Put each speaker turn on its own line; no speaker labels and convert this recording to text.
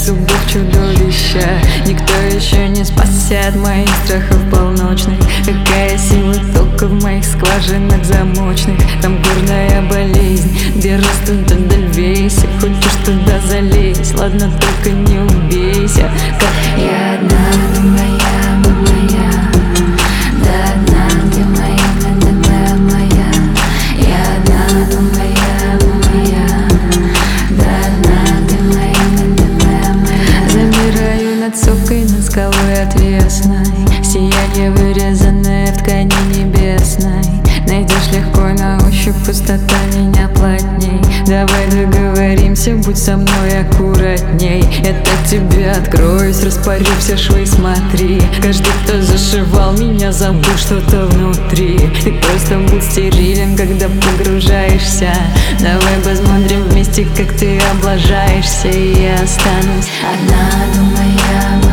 зубов чудовища. Никто еще не спасет моих страхов полночных. Какая сила тока в моих скважинах замочных. Там горная болезнь, где растут туда львейся. Хочешь туда залезь, ладно, только не убейся. Как
я одна, ты моя, ты моя. Да, одна, ты моя, ты моя. Я одна, ты моя, ты моя. Да, одна, ты моя, ты моя.
Замираю над сопкой, над скалой отвесной. Сияние, вырезанное в ткани небесной. Найдешь легко на ощупь, пустота меня плотней. Давай договоримся, будь со мной аккуратней. Я так тебе откроюсь, распорю все швы, смотри. Каждый, кто зашивал меня, забыл что-то внутри. Ты просто будь стерилен, когда погружаешься. Давай посмотрим вместе, как ты облажаешься. И я останусь
одна, ты моя.